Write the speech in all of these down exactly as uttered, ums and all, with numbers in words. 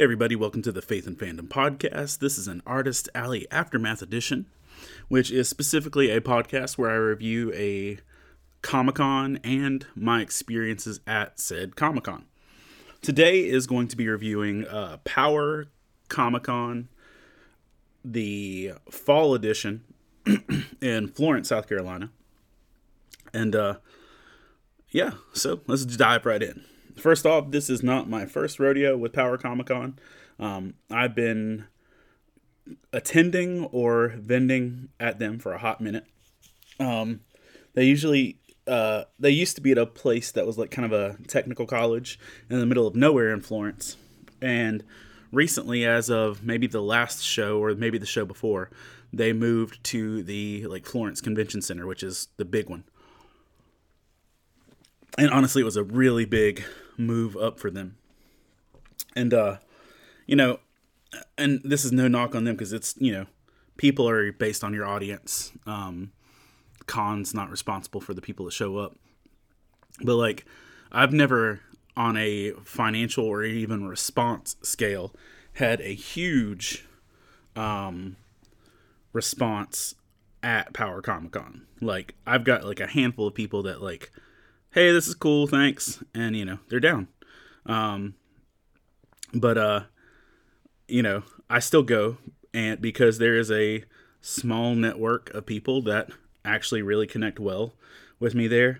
Hey everybody, welcome to the Faith and Fandom podcast. This is an Artist Alley Aftermath edition, which is specifically a podcast where I review a Comic-Con and my experiences at said Comic-Con. Today is going to be reviewing uh, Power Comic-Con, the fall edition in Florence, South Carolina. And uh, yeah, so let's dive right in. First off, this is not my first rodeo with Power Comic-Con. Um, I've been attending or vending at them for a hot minute. Um, they usually, uh, they used to be at a place that was like kind of a technical college in the middle of nowhere in Florence. And recently, as of maybe the last show or maybe the show before, they moved to the like Florence Convention Center, which is the big one. And honestly, it was a really big move up for them. And, uh, you know, and this is no knock on them because it's, you know, people are based on your audience. Um, Con's not responsible for the people that show up. But, like, I've never, on a financial or even response scale, had a huge um, response at Power Comic-Con. Like, I've got, like, a handful of people that, like, hey, this is cool, thanks. And, you know, they're down. Um, but, uh, you know, I still go and because there is a small network of people that actually really connect well with me there.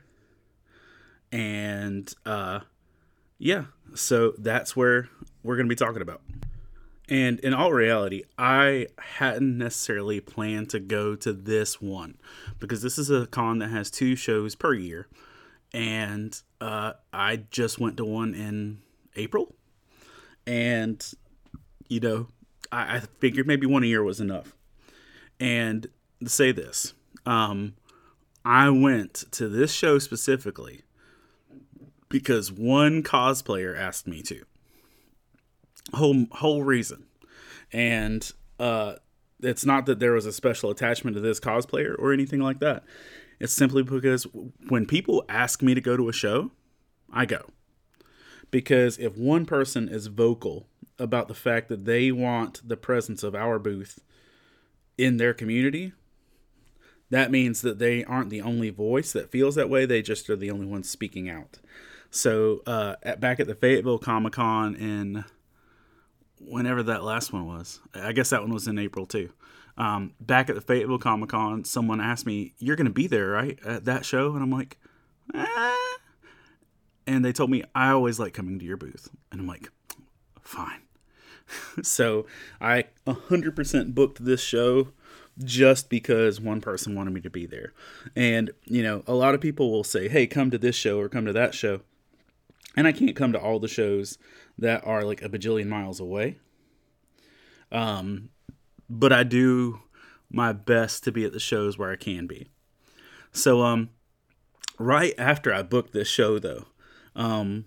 And, uh, yeah, so that's where we're going to be talking about. And in all reality, I hadn't necessarily planned to go to this one because this is a con that has two shows per year. And uh, I just went to one in April. And, you know, I, I figured maybe one a year was enough. And to say this, um, I went to this show specifically because one cosplayer asked me to. Whole, whole reason. And uh, it's not that there was a special attachment to this cosplayer or anything like that. It's simply because when people ask me to go to a show, I go. Because if one person is vocal about the fact that they want the presence of our booth in their community, that means that they aren't the only voice that feels that way. They just are the only ones speaking out. So uh, at, back at the Fayetteville Comic-Con in whenever that last one was, I guess that one was in April too. Um, back at the Fayetteville Comic-Con, someone asked me, you're going to be there, right? At that show? And I'm like, eh. And they told me, I always like coming to your booth. And I'm like, fine. So I one hundred percent booked this show just because one person wanted me to be there. And, you know, a lot of people will say, hey, come to this show or come to that show. And I can't come to all the shows that are like a bajillion miles away. Um... But I do my best to be at the shows where I can be. So, um, right after I booked this show, though, um,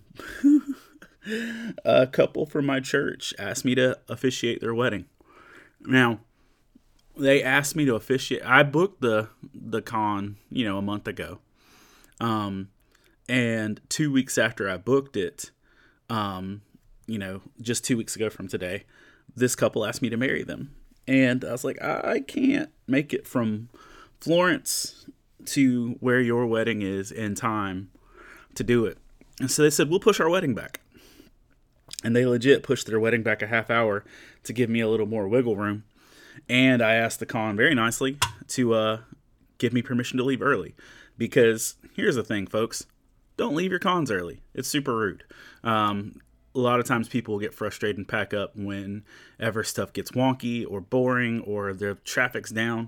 a couple from my church asked me to officiate their wedding. Now, they asked me to officiate. I booked the the con, you know, a month ago. Um, and two weeks after I booked it, um, you know, just two weeks ago from today, this couple asked me to marry them. And I was like, I can't make it from Florence to where your wedding is in time to do it. And so they said, we'll push our wedding back. And they legit pushed their wedding back a half hour to give me a little more wiggle room. And I asked the con very nicely to uh, give me permission to leave early. Because here's the thing, folks. Don't leave your cons early. It's super rude. Um... A lot of times people will get frustrated and pack up whenever stuff gets wonky or boring or the traffic's down.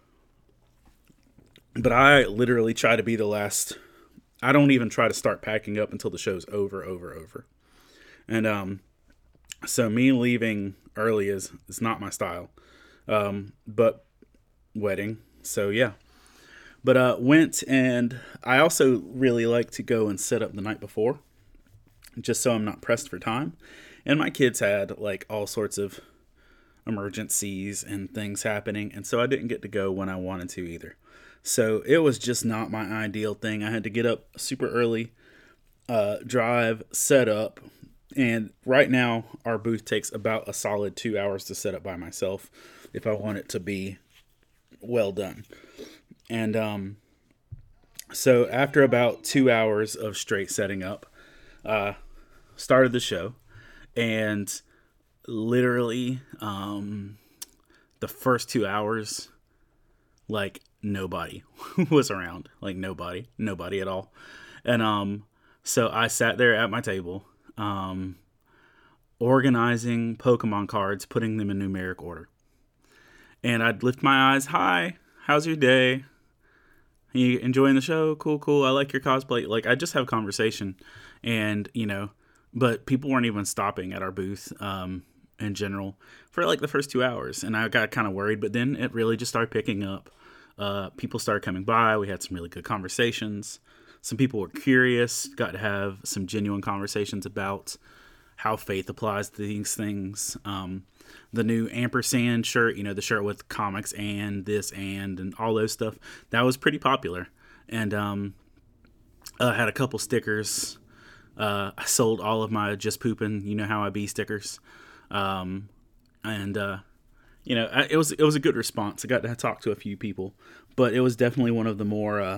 But I literally try to be the last. I don't even try to start packing up until the show's over, over, over. And um, so me leaving early is, is not my style. Um, but wedding. So yeah. But uh, went and I also really like to go and set up the night before. Just so I'm not pressed for time. And my kids had like all sorts of emergencies and things happening. And so I didn't get to go when I wanted to either. So it was just not my ideal thing. I had to get up super early, uh, drive, set up, And right now, our booth takes about a solid two hours to set up by myself if I want it to be well done. And um, so after about two hours of straight setting up, uh, started the show. And literally, um, the first two hours, like, nobody was around. Like, nobody. Nobody at all. And um, so I sat there at my table, um, organizing Pokemon cards, putting them in numeric order. And I'd lift my eyes, hi, how's your day? You enjoying the show? Cool, cool. I like your cosplay. Like, I just have conversation. And, you know, but people weren't even stopping at our booth um, in general for like the first two hours. And I got kind of worried, but then it really just started picking up. Uh, people started coming by. We had some really good conversations. Some people were curious, got to have some genuine conversations about how faith applies to these things. Um, the new ampersand shirt, you know, the shirt with comics and this and and all those stuff, that was pretty popular. And um, I had a couple stickers. Uh, I sold all of my Just Poopin', you know how I be stickers. Um, and, uh, you know, I, it was it was a good response. I got to talk to a few people, but it was definitely one of the more uh,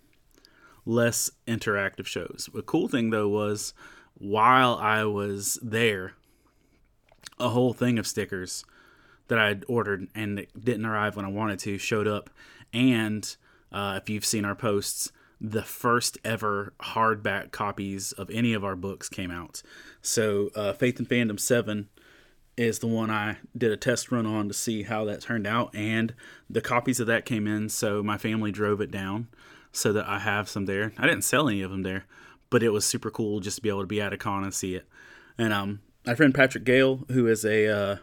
less interactive shows. The cool thing, though, was while I was there, a whole thing of stickers that I'd ordered and it didn't arrive when I wanted to showed up. And uh, if you've seen our posts, the first ever hardback copies of any of our books came out. So uh, Faith and Fandom seven is the one I did a test run on to see how that turned out. And the copies of that came in, so my family drove it down so that I have some there. I didn't sell any of them there, but it was super cool just to be able to be at a con and see it. And um, my friend Patrick Gale, who is a uh,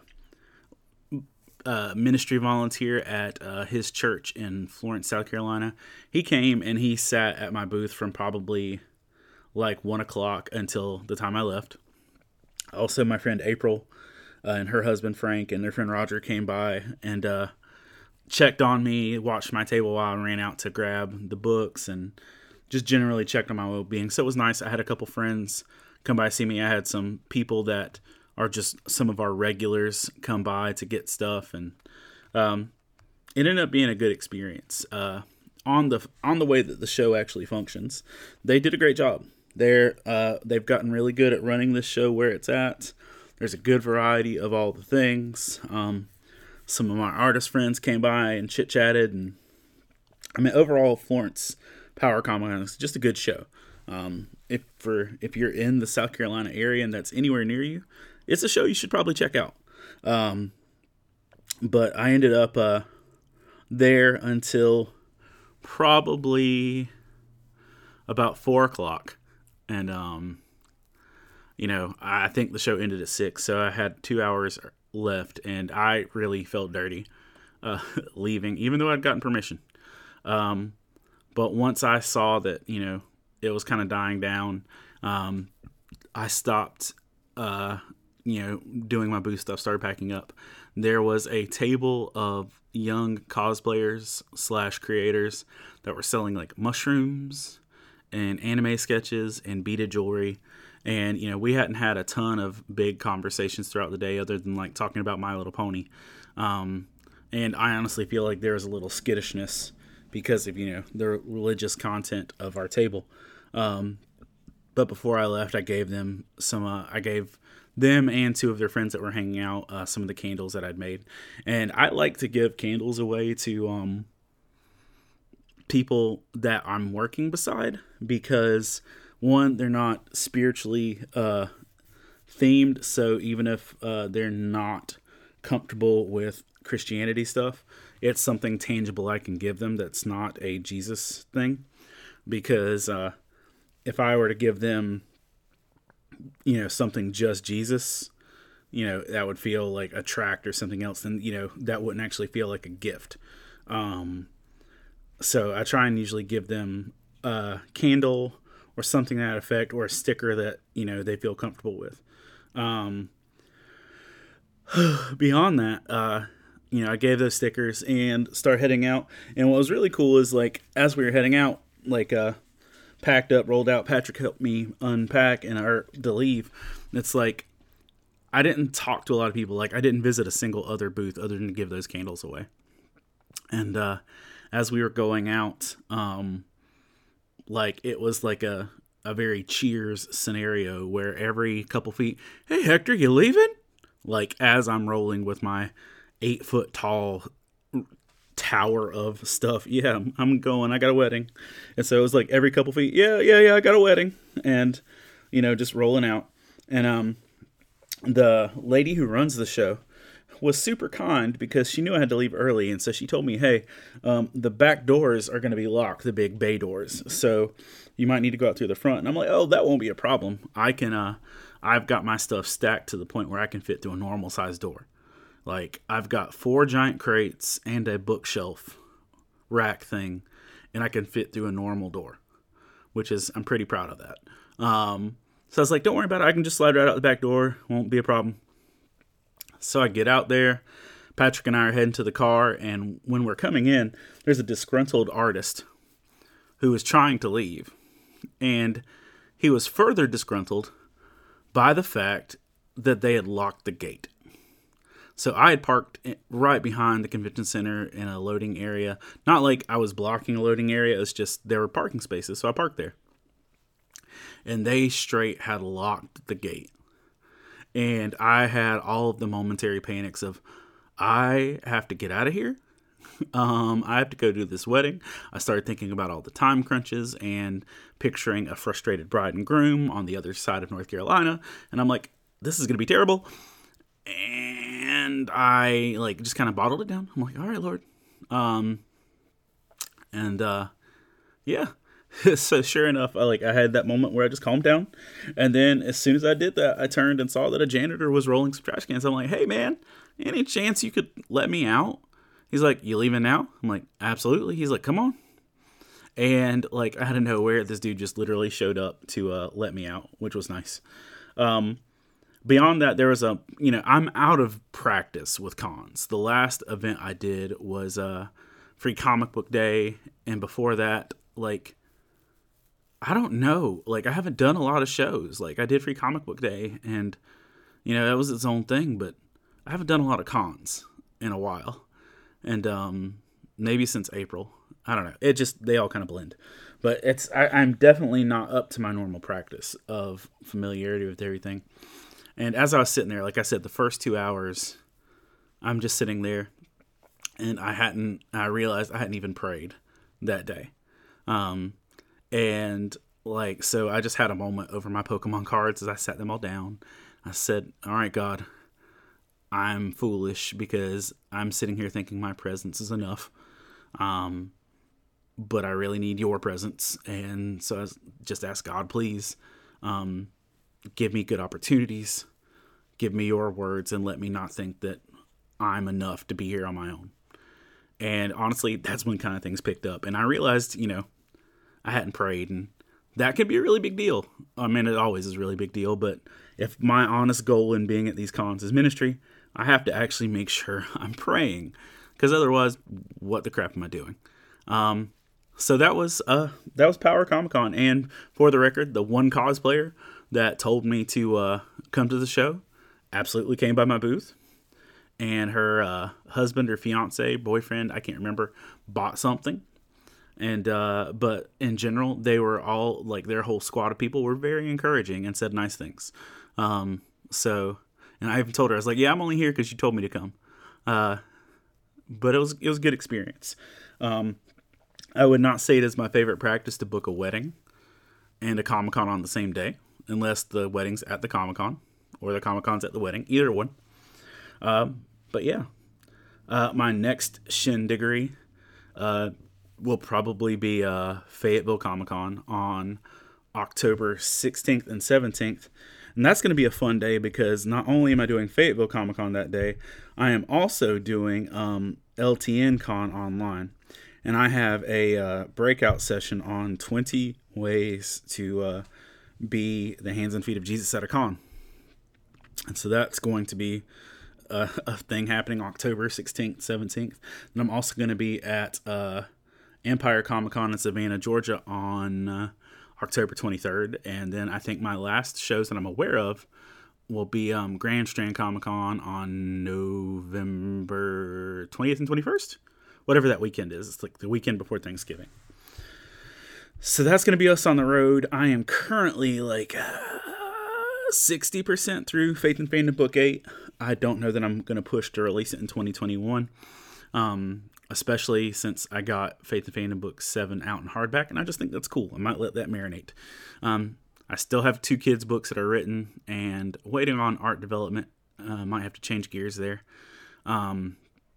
uh, ministry volunteer at uh, his church in Florence, South Carolina, he came and he sat at my booth from probably like one o'clock until the time I left. Also, my friend April uh, and her husband Frank and their friend Roger came by and uh, checked on me, watched my table while I ran out to grab the books, and just generally checked on my well-being. So it was nice. I had a couple friends come by see me. I had some people that are just some of our regulars come by to get stuff, and um, it ended up being a good experience. Uh, on the on the way that the show actually functions, they did a great job. They're uh, they've gotten really good at running this show where it's at. There's a good variety of all the things. Um, some of my artist friends came by and chit chatted, and I mean overall Florence Power Comic Con is just a good show. Um, if for if you're in the South Carolina area and that's anywhere near you, it's a show you should probably check out. Um, but I ended up uh, there until probably about four o'clock, and um, you know I think the show ended at six, so I had two hours left, and I really felt dirty uh, leaving, even though I'd gotten permission. Um, but once I saw that, you know, it was kind of dying down, um, I stopped, uh, you know, doing my booth stuff, started packing up. There was a table of young cosplayers slash creators that were selling like mushrooms and anime sketches and beaded jewelry. And, you know, we hadn't had a ton of big conversations throughout the day other than like talking about My Little Pony. Um, and I honestly feel like there was a little skittishness because of, you know, the religious content of our table. Um, but before I left, I gave them some, uh, I gave them and two of their friends that were hanging out, uh, some of the candles that I'd made. And I like to give candles away to, um, people that I'm working beside because one, they're not spiritually, uh, themed. So even if, uh, they're not comfortable with Christianity stuff, it's something tangible I can give them that's not a Jesus thing. Because uh, if I were to give them, you know, something just Jesus, you know, that would feel like a tract or something else. Then, you know, that wouldn't actually feel like a gift. Um, so I try and usually give them a candle or something to that effect, or a sticker that, you know, they feel comfortable with. Um, beyond that, uh, you know, I gave those stickers and start heading out. And what was really cool is, like, as we were heading out, like, uh, packed up, rolled out. Patrick helped me unpack and or to leave. It's like I didn't talk to a lot of people. Like I didn't visit a single other booth other than to give those candles away. And uh, as we were going out, um, like it was like a a very Cheers scenario where every couple feet, hey Hector, you leaving? Like as I'm rolling with my eight foot tall tower of stuff. Yeah, I'm going, I got a wedding. And so it was like every couple feet, yeah, yeah, yeah, I got a wedding. And, you know, just rolling out. And um, the lady who runs the show was super kind because she knew I had to leave early. And so she told me, hey, um, the back doors are going to be locked, the big bay doors. So you might need to go out through the front. And I'm like, oh, that won't be a problem. I can, uh, I've got my stuff stacked to the point where I can fit through a normal size door. Like, I've got four giant crates and a bookshelf rack thing, and I can fit through a normal door, which is, I'm pretty proud of that. Um, so I was like, don't worry about it. I can just slide right out the back door. Won't be a problem. So I get out there. Patrick and I are heading to the car, and when we're coming in, there's a disgruntled artist who is trying to leave. And he was further disgruntled by the fact that they had locked the gate. So I had parked right behind the convention center in a loading area. Not like I was blocking a loading area. It was just there were parking spaces. So I parked there. And they straight had locked the gate. And I had all of the momentary panics of, I have to get out of here. Um, I have to go do this wedding. I started thinking about all the time crunches and picturing a frustrated bride and groom on the other side of North Carolina. And I'm like, this is going to be terrible. And I like just kind of bottled it down. I'm like, all right, Lord. Um, and, uh, yeah, so sure enough, I like, I had that moment where I just calmed down. And then as soon as I did that, I turned and saw that a janitor was rolling some trash cans. I'm like, hey man, any chance you could let me out? He's like, you leaving now? I'm like, absolutely. He's like, come on. And like, out of nowhere, this dude just literally showed up to, uh, let me out, which was nice. Um, Beyond that, there was a, you know, I'm out of practice with cons. The last event I did was uh, Free Comic Book Day. And before that, like, I don't know. Like, I haven't done a lot of shows. Like, I did Free Comic Book Day. And, you know, that was its own thing. But I haven't done a lot of cons in a while. And um, maybe since April. I don't know. It just, they all kind of blend. But it's, I, I'm definitely not up to my normal practice of familiarity with everything. And as I was sitting there, like I said, the first two hours, I'm just sitting there, and I hadn't, I realized I hadn't even prayed that day. Um, and like, so I just had a moment over my Pokemon cards as I sat them all down. I said, all right, God, I'm foolish because I'm sitting here thinking my presence is enough. Um, but I really need your presence. And so I just asked God, please, um, give me good opportunities, give me your words, and let me not think that I'm enough to be here on my own. And honestly, that's when kind of things picked up. And I realized, you know, I hadn't prayed, and that could be a really big deal. I mean, it always is a really big deal, but if my honest goal in being at these cons is ministry, I have to actually make sure I'm praying, because otherwise, what the crap am I doing? Um, so that was, uh, that was Power Comic Con. And for the record, the one cosplayer that told me to uh, come to the show absolutely came by my booth. And her uh, husband or fiance, boyfriend, I can't remember, bought something. And uh, but in general, they were all, like, their whole squad of people were very encouraging and said nice things. Um, so, and I even told her, I was like, yeah, I'm only here because you told me to come. Uh, but it was it was a good experience. Um, I would not say it is my favorite practice to book a wedding and a Comic-Con on the same day, unless the wedding's at the Comic-Con or the Comic-Con's at the wedding, either one. Um, but yeah, uh, my next shindiggery uh, will probably be uh, Fayetteville Comic-Con on October sixteenth and seventeenth. And that's going to be a fun day because not only am I doing Fayetteville Comic-Con that day, I am also doing um, L T N Con online. And I have a uh, breakout session on twenty ways to uh, be the hands and feet of Jesus at a con. And so that's going to be a, a thing happening October sixteenth, seventeenth. And I'm also going to be at uh, Empire Comic Con in Savannah, Georgia on uh, October twenty-third. And then I think my last shows that I'm aware of will be um, Grand Strand Comic Con on November twentieth and twenty-first. Whatever that weekend is. It's like the weekend before Thanksgiving. So that's going to be us on the road. I am currently like uh, sixty percent through Faith and Fandom Book eight. I don't know that I'm going to push to release it in twenty twenty-one. Um, especially since I got Faith and Fandom Book seven out in hardback. And I just think that's cool. I might let that marinate. Um, I still have two kids' books that are written and waiting on art development. Uh, might have to change gears there. Um,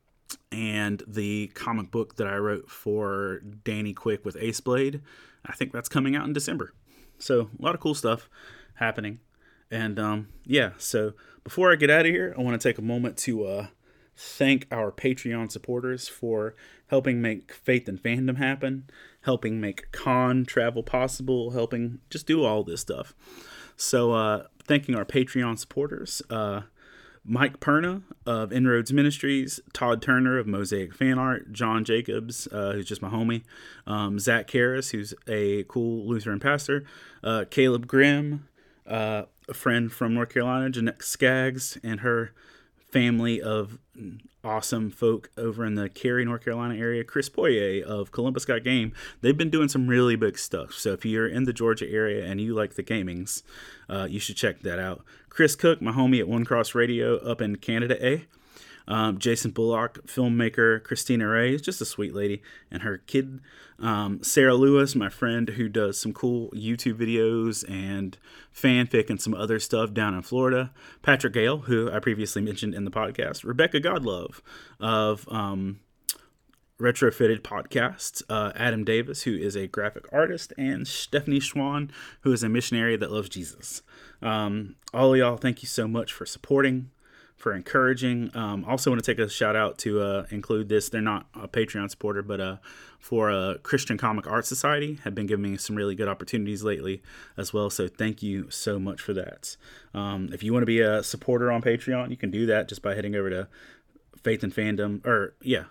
and the comic book that I wrote for Danny Quick with Ace Blade, I think that's coming out in December. So a lot of cool stuff happening. And um, yeah, so before I get out of here, I want to take a moment to uh, thank our Patreon supporters for helping make Faith and Fandom happen, helping make con travel possible, helping just do all this stuff. So uh, thanking our Patreon supporters, uh, Mike Perna of Inroads Ministries, Todd Turner of Mosaic Fan Art, John Jacobs, uh, who's just my homie, um, Zach Karras, who's a cool Lutheran pastor, uh, Caleb Grimm, uh, a friend from North Carolina, Jeanette Skaggs, and her family of awesome folk over in the Cary, North Carolina area, Chris Poirier of Columbus Got Game. They've been doing some really big stuff. So if you're in the Georgia area and you like the gamings, uh, you should check that out. Chris Cook, my homie at One Cross Radio up in Canada, eh? Um, Jason Bullock, filmmaker, Christina Ray is just a sweet lady, and her kid, um, Sarah Lewis, my friend who does some cool YouTube videos and fanfic and some other stuff down in Florida. Patrick Gale, who I previously mentioned in the podcast. Rebecca Godlove of um, Retrofitted Podcasts. Uh, Adam Davis, who is a graphic artist, and Stephanie Schwann, who is a missionary that loves Jesus. Um, all of y'all, thank you so much for supporting, for encouraging. Um, also want to take a shout out to uh, include this. They're not a Patreon supporter, but uh, for uh, Christian Comic Art Society have been giving me some really good opportunities lately as well. So thank you so much for that. Um, if you want to be a supporter on Patreon, you can do that just by heading over to Faith and Fandom, or yeah,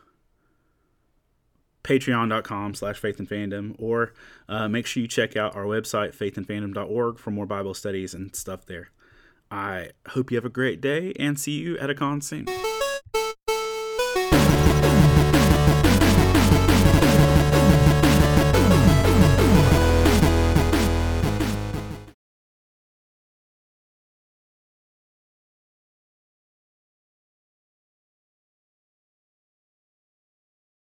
patreon.com slash faith and fandom, or uh, make sure you check out our website, faith and fandom dot org, for more Bible studies and stuff there. I hope you have a great day and see you at a con soon.